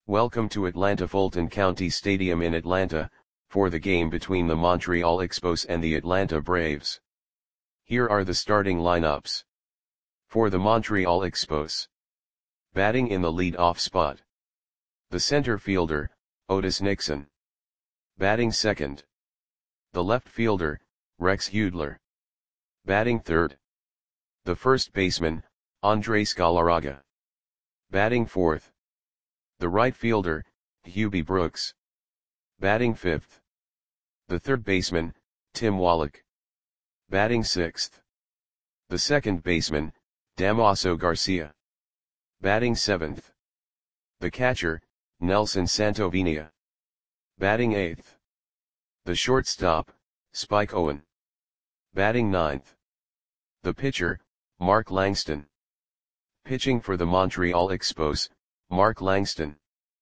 Welcome to Atlanta Fulton County Stadium in Atlanta, for the game between the Montreal Expos and the Atlanta Braves. Here are the starting lineups. For the Montreal Expos. Batting in the lead-off spot. The center fielder, Otis Nixon. Batting second. The left fielder, Rex Hudler. Batting third. The first baseman, Andres Galarraga. Batting fourth. The right fielder, Hubie Brooks. Batting fifth. The third baseman, Tim Wallach. Batting sixth. The second baseman, Damaso Garcia. Batting seventh. The catcher, Nelson Santovenia. Batting eighth. The shortstop, Spike Owen. Batting ninth. The pitcher, Mark Langston. Pitching for the Montreal Expos, Mark Langston.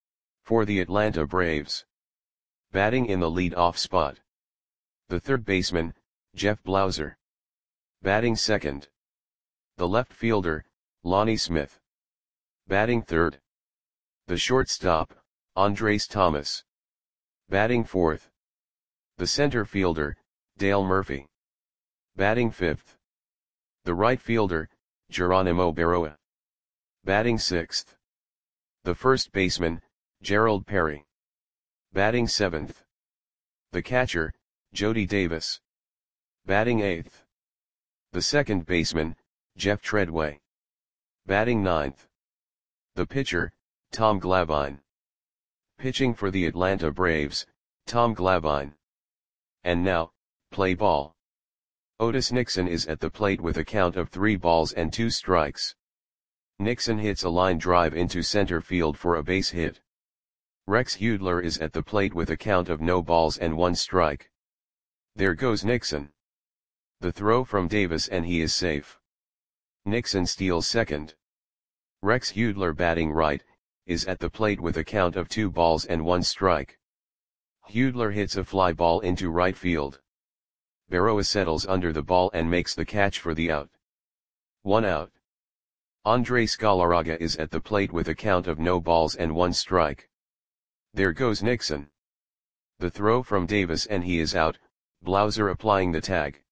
For the Atlanta Braves. Batting in the lead-off spot. The third baseman, Jeff Blauser. Batting second. The left fielder, Lonnie Smith. Batting third. The shortstop, Andres Thomas. Batting fourth. The center fielder, Dale Murphy. Batting fifth. The right fielder, Geronimo Berroa. Batting sixth. The first baseman, Gerald Perry. Batting seventh. The catcher, Jody Davis. Batting eighth. The second baseman, Jeff Treadway. Batting ninth. The pitcher, Tom Glavine. Pitching for the Atlanta Braves, Tom Glavine. And now, play ball. Otis Nixon is at the plate with a count of 3 balls and 2 strikes. Nixon hits a line drive into center field for a base hit. Rex Hudler is at the plate with a count of no balls and 1 strike. There goes Nixon. The throw from Davis and he is safe. Nixon steals second. Rex Hudler, batting right, is at the plate with a count of 2 balls and 1 strike. Hudler hits a fly ball into right field. Berroa settles under the ball and makes the catch for the out. 1 out. Andres Galarraga is at the plate with a count of no balls and 1 strike. There goes Nixon. The throw from Davis and he is out, Blauser applying the tag.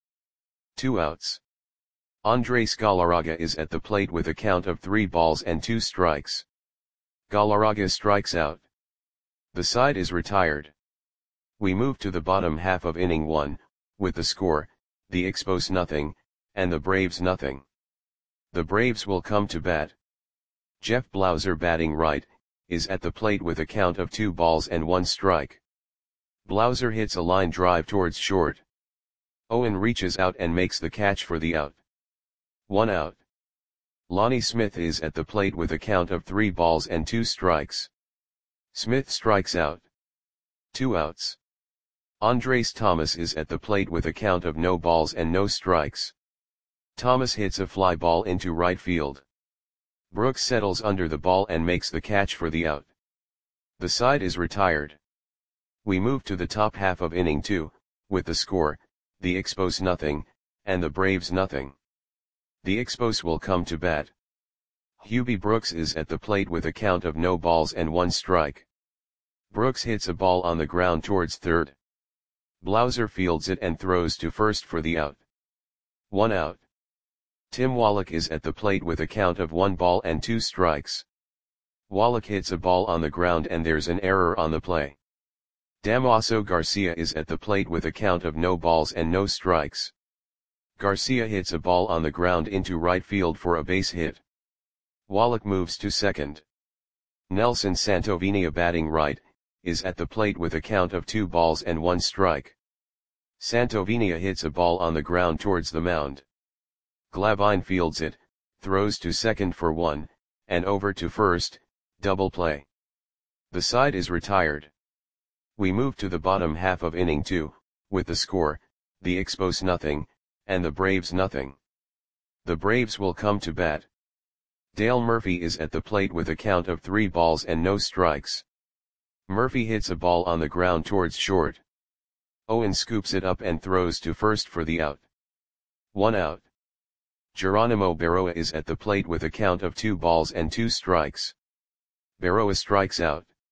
2 outs. Andres Galarraga is at the plate with a count of 3 balls and 2 strikes. Galarraga strikes out. The side is retired. We move to the bottom half of inning 1, with the score, the Expos nothing, and the Braves nothing. The Braves will come to bat. Jeff Blauser, batting right, is at the plate with a count of 2 balls and 1 strike. Blauser hits a line drive towards short. Owen reaches out and makes the catch for the out. 1 out. Lonnie Smith is at the plate with a count of 3 balls and 2 strikes. Smith strikes out. 2 outs. Andres Thomas is at the plate with a count of no balls and no strikes. Thomas hits a fly ball into right field. Brooks settles under the ball and makes the catch for the out. The side is retired. We move to the top half of inning 2, with the score, the Expos nothing, and the Braves nothing. The Expos will come to bat. Hubie Brooks is at the plate with a count of no balls and 1 strike. Brooks hits a ball on the ground towards third. Blauser fields it and throws to first for the out. 1 out. Tim Wallach is at the plate with a count of 1 ball and 2 strikes. Wallach hits a ball on the ground and there's an error on the play. Damaso Garcia is at the plate with a count of no balls and no strikes. Garcia hits a ball on the ground into right field for a base hit. Wallach moves to second. Nelson Santovenia, batting right, is at the plate with a count of 2 balls and 1 strike. Santovenia hits a ball on the ground towards the mound. Glavine fields it, throws to second for 1, and over to first, double play. The side is retired. We move to the bottom half of inning 2, with the score, the Expos nothing, and the Braves nothing. The Braves will come to bat. Dale Murphy is at the plate with a count of 3 balls and no strikes. Murphy hits a ball on the ground towards short. Owen scoops it up and throws to first for the out. 1 out. Geronimo Berroa is at the plate with a count of 2 balls and 2 strikes. Berroa strikes out.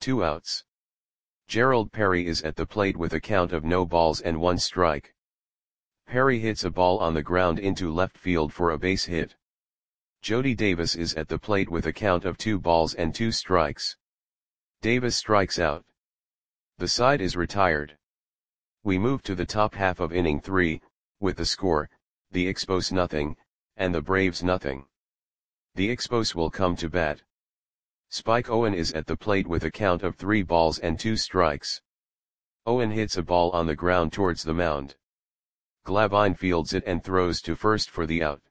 2 outs. Gerald Perry is at the plate with a count of no balls and 1 strike. Perry hits a ball on the ground into left field for a base hit. Jody Davis is at the plate with a count of 2 balls and 2 strikes. Davis strikes out. The side is retired. We move to the top half of inning 3, with the score, the Expos nothing, and the Braves nothing. The Expos will come to bat. Spike Owen is at the plate with a count of 3 balls and 2 strikes. Owen hits a ball on the ground towards the mound. Glavine fields it and throws to first for the out.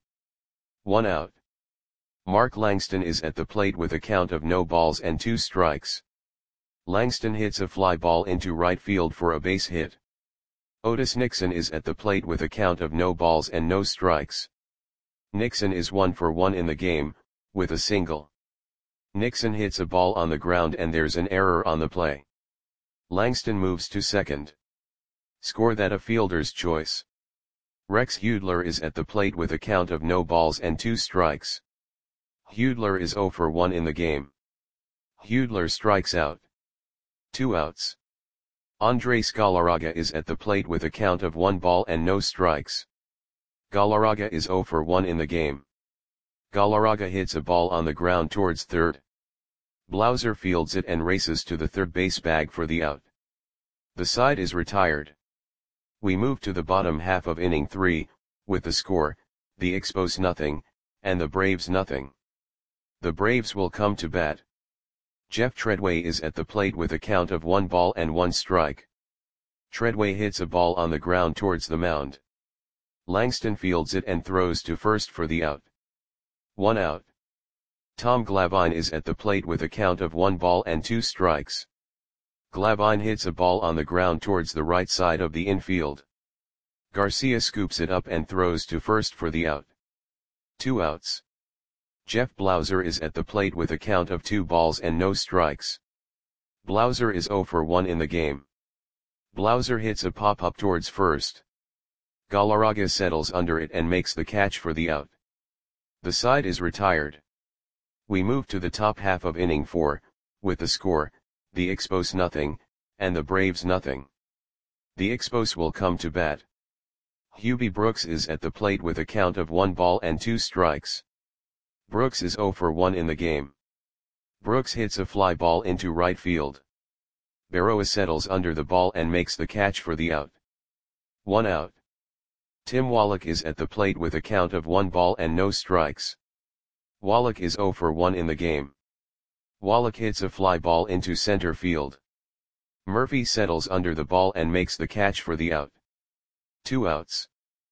1 out. Mark Langston is at the plate with a count of no balls and 2 strikes. Langston hits a fly ball into right field for a base hit. Otis Nixon is at the plate with a count of no balls and no strikes. Nixon is 1 for 1 in the game, with a single. Nixon hits a ball on the ground and there's an error on the play. Langston moves to second. Score that a fielder's choice. Rex Hudler is at the plate with a count of no balls and 2 strikes. Hudler is 0 for 1 in the game. Hudler strikes out. 2 outs. Andres Galarraga is at the plate with a count of 1 ball and no strikes. Galarraga is 0 for 1 in the game. Galarraga hits a ball on the ground towards third. Blauser fields it and races to the third base bag for the out. The side is retired. We move to the bottom half of inning 3, with the score, the Expos nothing, and the Braves nothing. The Braves will come to bat. Jeff Treadway is at the plate with a count of 1 ball and 1 strike. Treadway hits a ball on the ground towards the mound. Langston fields it and throws to first for the out. 1 out. Tom Glavine is at the plate with a count of 1 ball and 2 strikes. Glavine hits a ball on the ground towards the right side of the infield. Garcia scoops it up and throws to first for the out. 2 outs. Jeff Blauser is at the plate with a count of 2 balls and no strikes. Blauser is 0 for 1 in the game. Blauser hits a pop-up towards first. Galarraga settles under it and makes the catch for the out. The side is retired. We move to the top half of inning 4, with the score, the Expos nothing, and the Braves nothing. The Expos will come to bat. Hubie Brooks is at the plate with a count of 1 ball and 2 strikes. Brooks is 0 for 1 in the game. Brooks hits a fly ball into right field. Berroa settles under the ball and makes the catch for the out. 1 out. Tim Wallach is at the plate with a count of 1 ball and no strikes. Wallach is 0 for 1 in the game. Wallach hits a fly ball into center field. Murphy settles under the ball and makes the catch for the out. 2 outs.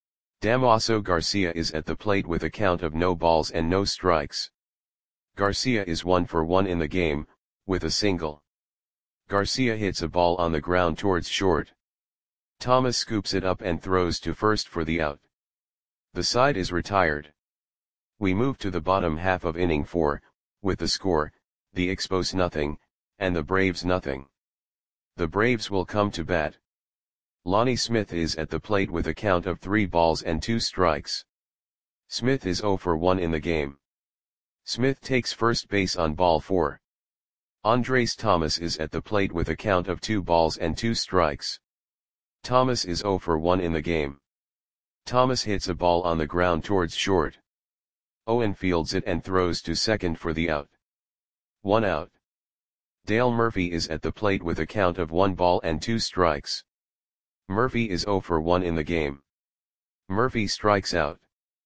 Damaso Garcia is at the plate with a count of no balls and no strikes. Garcia is 1 for 1 in the game, with a single. Garcia hits a ball on the ground towards short. Thomas scoops it up and throws to first for the out. The side is retired. We move to the bottom half of inning 4, with the score, the Expos nothing, and the Braves nothing. The Braves will come to bat. Lonnie Smith is at the plate with a count of 3 balls and 2 strikes. Smith is 0 for 1 in the game. Smith takes first base on ball 4. Andres Thomas is at the plate with a count of 2 balls and 2 strikes. Thomas is 0 for 1 in the game. Thomas hits a ball on the ground towards short. Owen fields it and throws to second for the out. 1 out. Dale Murphy is at the plate with a count of 1 ball and 2 strikes. Murphy is 0 for 1 in the game. Murphy strikes out.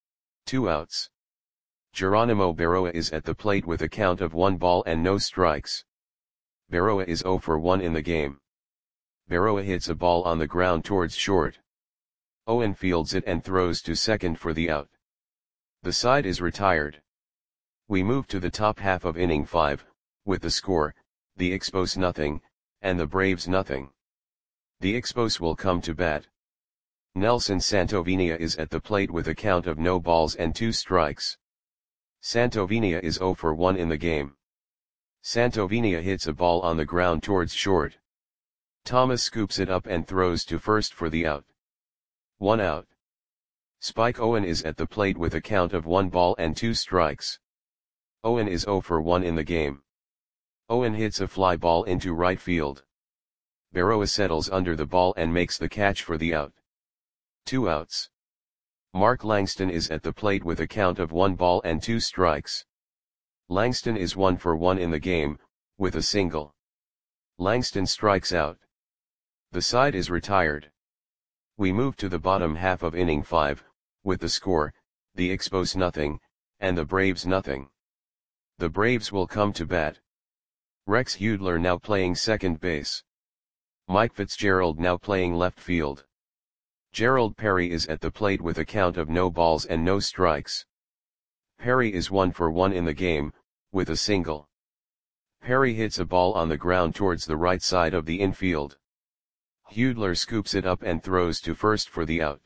2 outs. Geronimo Berroa is at the plate with a count of 1 ball and no strikes. Berroa is 0 for 1 in the game. Berroa hits a ball on the ground towards short. Owen fields it and throws to second for the out. The side is retired. We move to the top half of inning 5, with the score, the Expos nothing, and the Braves nothing. The Expos will come to bat. Nelson Santovenia is at the plate with a count of no balls and 2 strikes. Santovenia is 0 for 1 in the game. Santovenia hits a ball on the ground towards short. Thomas scoops it up and throws to first for the out. 1 out. Spike Owen is at the plate with a count of 1 ball and 2 strikes. Owen is 0 for 1 in the game. Owen hits a fly ball into right field. Berroa settles under the ball and makes the catch for the out. 2 outs. Mark Langston is at the plate with a count of 1 ball and 2 strikes. Langston is 1 for 1 in the game, with a single. Langston strikes out. The side is retired. We move to the bottom half of inning 5, with the score, the Expos nothing, and the Braves nothing. The Braves will come to bat. Rex Hudler now playing second base. Mike Fitzgerald now playing left field. Gerald Perry is at the plate with a count of no balls and no strikes. Perry is 1 for 1 in the game, with a single. Perry hits a ball on the ground towards the right side of the infield. Hudler scoops it up and throws to first for the out.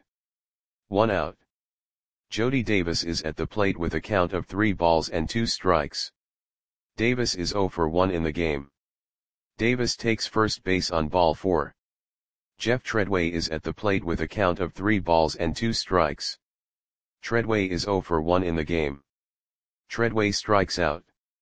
1 out. Jody Davis is at the plate with a count of 3 balls and 2 strikes. Davis is 0 for 1 in the game. Davis takes first base on ball 4. Jeff Treadway is at the plate with a count of 3 balls and 2 strikes. Treadway is 0 for 1 in the game. Treadway strikes out.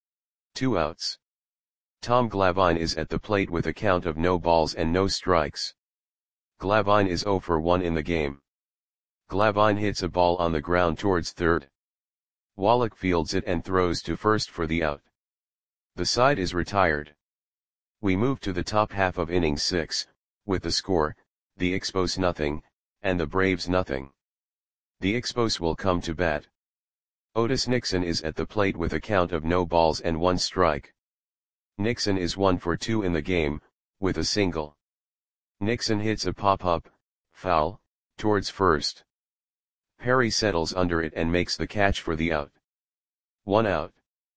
2 outs. Tom Glavine is at the plate with a count of no balls and no strikes. Glavine is 0 for 1 in the game. Glavine hits a ball on the ground towards third. Wallach fields it and throws to first for the out. The side is retired. We move to the top half of inning 6, with the score, the Expos nothing, and the Braves nothing. The Expos will come to bat. Otis Nixon is at the plate with a count of no balls and 1 strike. Nixon is 1 for 2 in the game, with a single. Nixon hits a pop-up, foul, towards first. Perry settles under it and makes the catch for the out. 1 out.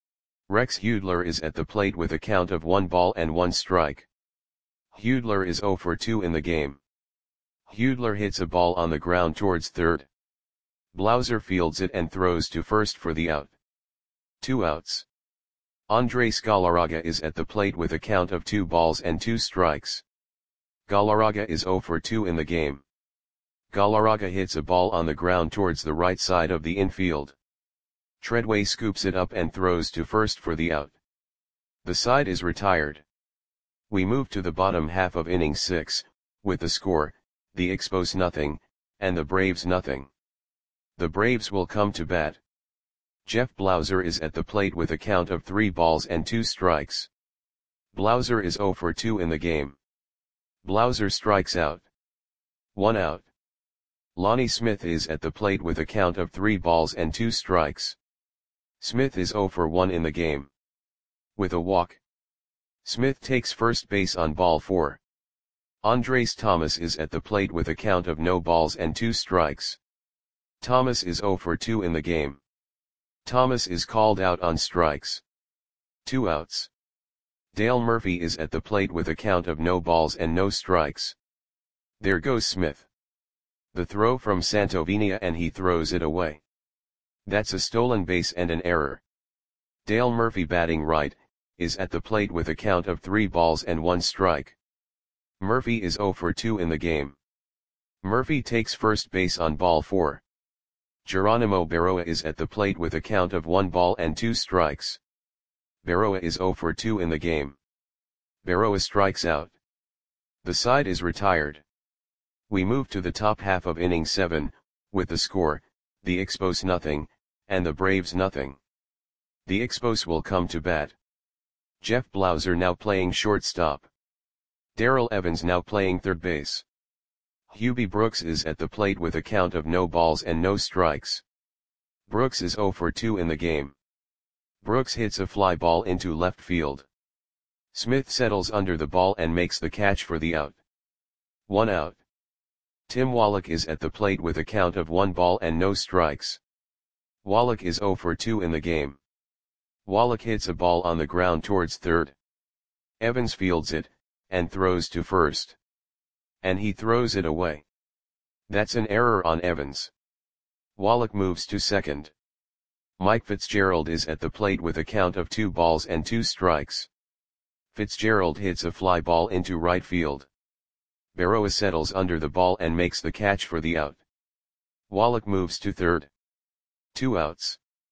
Rex Hudler is at the plate with a count of 1 ball and 1 strike. Hudler is 0 for 2 in the game. Hudler hits a ball on the ground towards third. Blauser fields it and throws to first for the out. 2 outs. Andres Galarraga is at the plate with a count of 2 balls and 2 strikes. Galarraga is 0 for 2 in the game. Galarraga hits a ball on the ground towards the right side of the infield. Treadway scoops it up and throws to first for the out. The side is retired. We move to the bottom half of inning 6, with the score, the Expos nothing, and the Braves nothing. The Braves will come to bat. Jeff Blauser is at the plate with a count of 3 balls and 2 strikes. Blauser is 0 for 2 in the game. Blauser strikes out. 1 out. Lonnie Smith is at the plate with a count of 3 balls and 2 strikes. Smith is 0 for 1 in the game. With a walk. Smith takes first base on ball 4. Andres Thomas is at the plate with a count of no balls and 2 strikes. Thomas is 0 for 2 in the game. Thomas is called out on strikes. 2 outs. Dale Murphy is at the plate with a count of no balls and no strikes. There goes Smith. The throw from Santovenia and he throws it away. That's a stolen base and an error. Dale Murphy batting right, is at the plate with a count of 3 balls and 1 strike. Murphy is 0 for 2 in the game. Murphy takes first base on ball 4. Geronimo Berroa is at the plate with a count of 1 ball and 2 strikes. Berroa is 0 for 2 in the game. Berroa strikes out. The side is retired. We move to the top half of inning 7, with the score, the Expos nothing, and the Braves nothing. The Expos will come to bat. Jeff Blauser now playing shortstop. Darrell Evans now playing third base. Hubie Brooks is at the plate with a count of no balls and no strikes. Brooks is 0 for 2 in the game. Brooks hits a fly ball into left field. Smith settles under the ball and makes the catch for the out. 1 out. Tim Wallach is at the plate with a count of 1 ball and no strikes. Wallach is 0 for 2 in the game. Wallach hits a ball on the ground towards third. Evans fields it, and throws to first. And he throws it away. That's an error on Evans. Wallach moves to second. Mike Fitzgerald is at the plate with a count of 2 balls and 2 strikes. Fitzgerald hits a fly ball into right field. Berroa settles under the ball and makes the catch for the out. Wallach moves to third. 2 outs.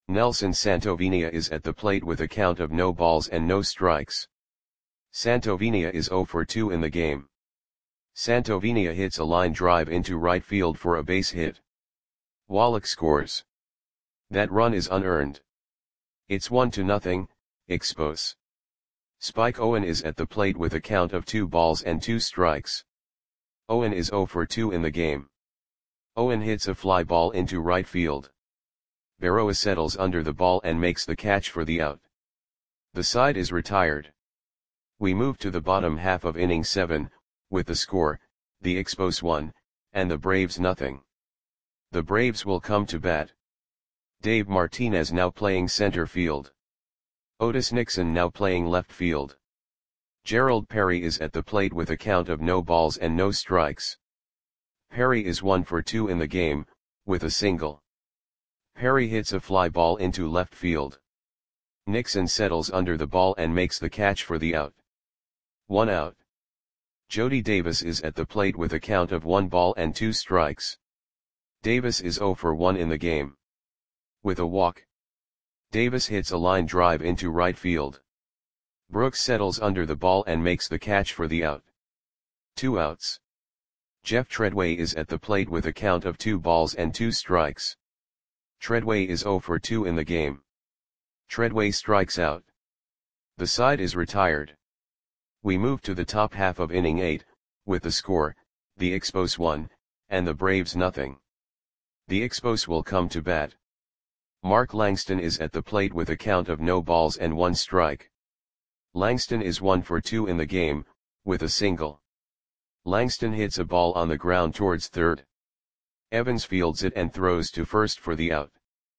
Nelson Santovenia is at the plate with a count of no balls and no strikes. Santovenia is 0 for 2 in the game. Santovenia hits a line drive into right field for a base hit. Wallach scores. That run is unearned. It's 1-0, Expos. Spike Owen is at the plate with a count of 2 balls and 2 strikes. Owen is 0 for 2 in the game. Owen hits a fly ball into right field. Berroa settles under the ball and makes the catch for the out. The side is retired. We move to the bottom half of inning 7, with the score, the Expos 1, and the Braves nothing. The Braves will come to bat. Dave Martinez now playing center field. Otis Nixon now playing left field. Gerald Perry is at the plate with a count of no balls and no strikes. Perry is 1 for 2 in the game, with a single. Perry hits a fly ball into left field. Nixon settles under the ball and makes the catch for the out. 1 out. Jody Davis is at the plate with a count of 1 ball and 2 strikes. Davis is 0 for 1 in the game. With a walk. Davis hits a line drive into right field. Brooks settles under the ball and makes the catch for the out. 2 outs. Jeff Treadway is at the plate with a count of 2 balls and 2 strikes. Treadway is 0 for 2 in the game. Treadway strikes out. The side is retired. We move to the top half of inning 8, with the score, the Expos 1, and the Braves nothing. The Expos will come to bat. Mark Langston is at the plate with a count of no balls and 1 strike. Langston is 1 for 2 in the game, with a single. Langston hits a ball on the ground towards third. Evans fields it and throws to first for the out.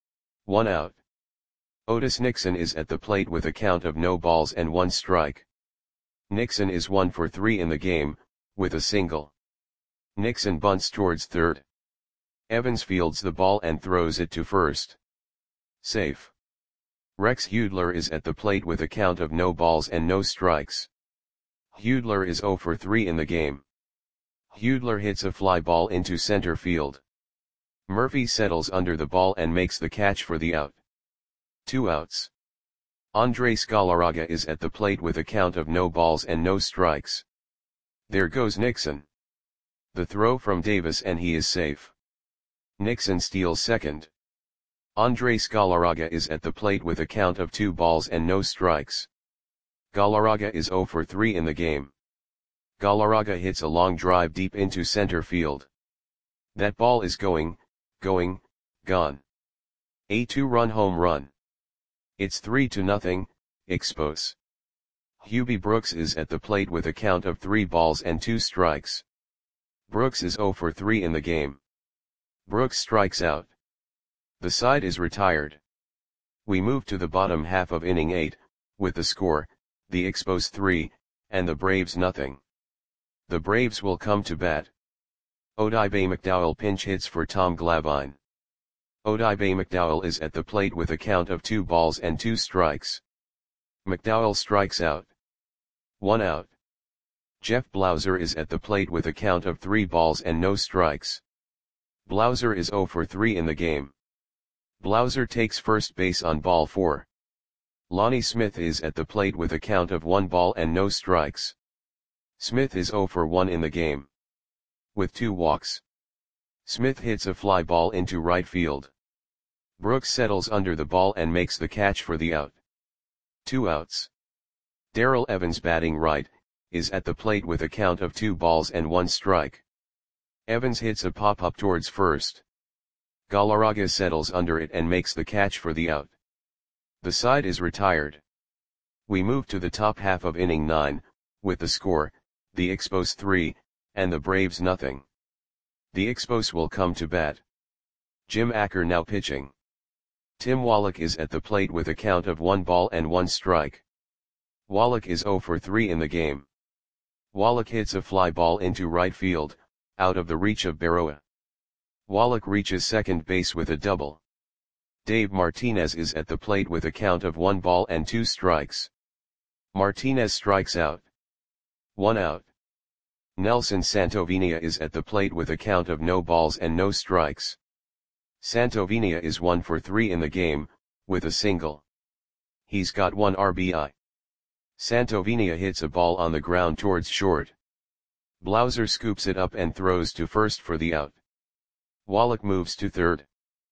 1 out. Otis Nixon is at the plate with a count of no balls and 1 strike. Nixon is 1 for 3 in the game, with a single. Nixon bunts towards third. Evans fields the ball and throws it to first. Safe. Rex Hudler is at the plate with a count of no balls and no strikes. Hudler is 0 for 3 in the game. Hudler hits a fly ball into center field. Murphy settles under the ball and makes the catch for the out. 2 outs. Andres Galarraga is at the plate with a count of no balls and no strikes. There goes Nixon. The throw from Davis and he is safe. Nixon steals second. Andres Galarraga is at the plate with a count of 2 balls and no strikes. Galarraga is 0 for 3 in the game. Galarraga hits a long drive deep into center field. That ball is gone. A 2-run home run. It's 3-0, Expos. Hubie Brooks is at the plate with a count of 3 balls and 2 strikes. Brooks is 0 for 3 in the game. Brooks strikes out. The side is retired. We move to the bottom half of inning 8, with the score, the Expos 3, and the Braves nothing. The Braves will come to bat. Odibe McDowell pinch hits for Tom Glavine. Odibe McDowell is at the plate with a count of 2 balls and 2 strikes. McDowell strikes out. 1 out. Jeff Blauser is at the plate with a count of 3 balls and no strikes. Blauser is 0 for 3 in the game. Blauser takes first base on ball 4. Lonnie Smith is at the plate with a count of 1 ball and no strikes. Smith is 0 for 1 in the game. With 2 walks. Smith hits a fly ball into right field. Brooks settles under the ball and makes the catch for the out. 2 outs. Darrell Evans batting right, is at the plate with a count of 2 balls and 1 strike. Evans hits a pop-up towards first. Galarraga settles under it and makes the catch for the out. The side is retired. We move to the top half of inning 9, with the score, the Expos 3, and the Braves nothing. The Expos will come to bat. Jim Acker now pitching. Tim Wallach is at the plate with a count of 1 ball and 1 strike. Wallach is 0 for 3 in the game. Wallach hits a fly ball into right field, out of the reach of Berroa. Wallach reaches second base with a double. Dave Martinez is at the plate with a count of 1 ball and 2 strikes. Martinez strikes out. 1 out. Nelson Santovenia is at the plate with a count of no balls and no strikes. Santovenia is 1 for 3 in the game, with a single. He's got 1 RBI. Santovenia hits a ball on the ground towards short. Blauser scoops it up and throws to first for the out. Wallach moves to third.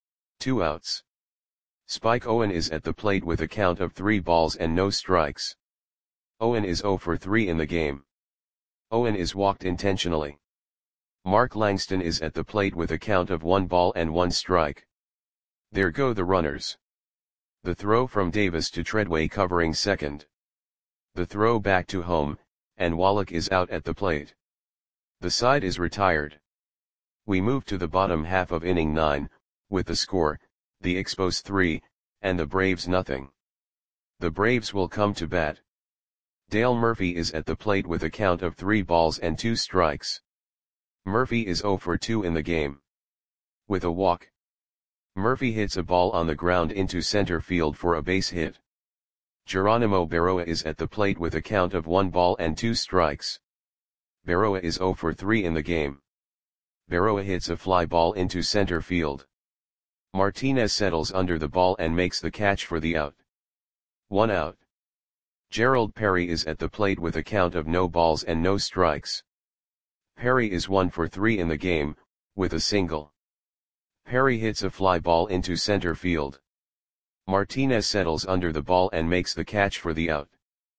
2 outs. Spike Owen is at the plate with a count of 3 balls and no strikes. Owen is 0 for 3 in the game. Owen is walked intentionally. Mark Langston is at the plate with a count of 1 ball and 1 strike. There go the runners. The throw from Davis to Treadway covering second. The throw back to home, and Wallach is out at the plate. The side is retired. We move to the bottom half of inning 9, with the score, the Expos 3, and the Braves nothing. The Braves will come to bat. Dale Murphy is at the plate with a count of 3 balls and 2 strikes. Murphy is 0 for 2 in the game. With a walk. Murphy hits a ball on the ground into center field for a base hit. Geronimo Berroa is at the plate with a count of 1 ball and 2 strikes. Berroa is 0 for 3 in the game. Berroa hits a fly ball into center field. Martinez settles under the ball and makes the catch for the out. 1 out. Gerald Perry is at the plate with a count of no balls and no strikes. Perry is 1 for 3 in the game, with a single. Perry hits a fly ball into center field. Martinez settles under the ball and makes the catch for the out.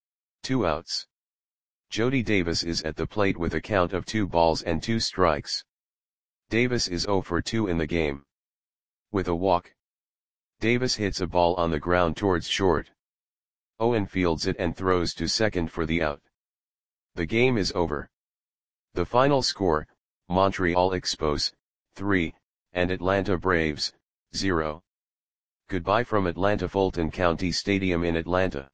2 outs. Jody Davis is at the plate with a count of 2 balls and 2 strikes. Davis is 0 for 2 in the game. With a walk. Davis hits a ball on the ground towards short. Owen fields it and throws to second for the out. The game is over. The final score, Montreal Expos, 3, and Atlanta Braves, 0. Goodbye from Atlanta Fulton County Stadium in Atlanta.